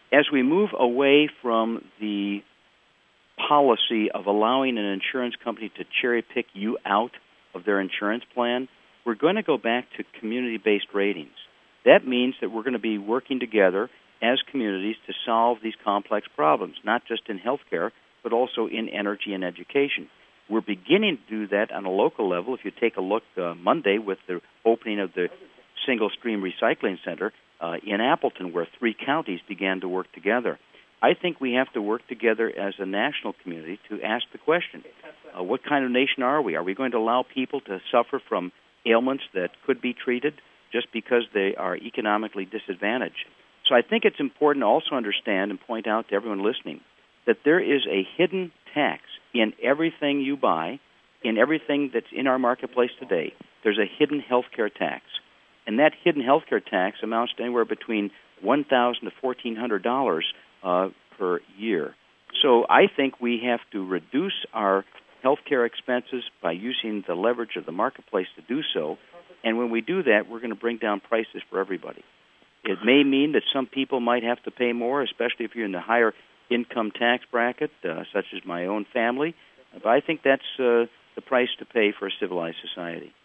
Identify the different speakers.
Speaker 1: as we move away from the policy of allowing an insurance company to cherry-pick you out of their insurance plan, we're going to go back to community-based ratings. That means that we're going to be working together as communities to solve these complex problems, not just in healthcare, but also in energy and education. We're beginning to do that on a local level. If you take a look Monday with the opening of the Single Stream Recycling Center in Appleton, where 3 counties began to work together. I think we have to work together as a national community to ask the question, what kind of nation are we? Are we going to allow people to suffer from ailments that could be treated just because they are economically disadvantaged? So I think it's important to also understand and point out to everyone listening that there is a hidden tax in everything you buy, in everything that's in our marketplace today. There's a hidden health care tax. And that hidden health care tax amounts to anywhere between $1,000 to $1,400 per year. So I think we have to reduce our health care expenses by using the leverage of the marketplace to do so. And when we do that, we're going to bring down prices for everybody. It may mean that some people might have to pay more, especially if you're in the higher income tax bracket, such as my own family. But I think that's the price to pay for a civilized society.